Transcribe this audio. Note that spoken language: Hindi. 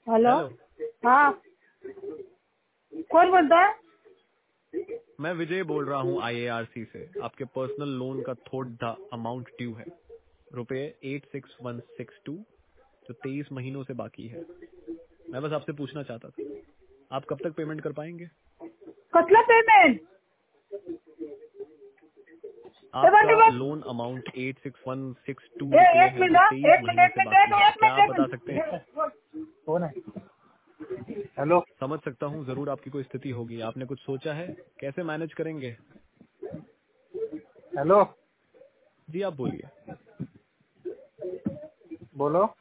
हेलो। हेलो। हाँ, कौन बोलता है? मैं विजय बोल रहा हूँ IARC से। आपके पर्सनल लोन का थोड़ा अमाउंट ड्यू है, रुपए 86162, जो 23 महीनों से बाकी है। मैं बस आपसे पूछना चाहता था, आप कब तक पेमेंट कर पाएंगे? कसला पेमेंट? आपका लोन अमाउंट 86162 रुपए एक है, जो मिनट 23 एक मिनट महीनों एक से मिनट बाकी है। एक क्या मिनट आप एक बता सकते हैं? मिनट कौन है? हेलो। समझ सकता हूँ, जरूर आपकी कोई स्थिति होगी। आपने कुछ सोचा है, कैसे मैनेज करेंगे? हेलो, जी आप बोलिए। बोलो।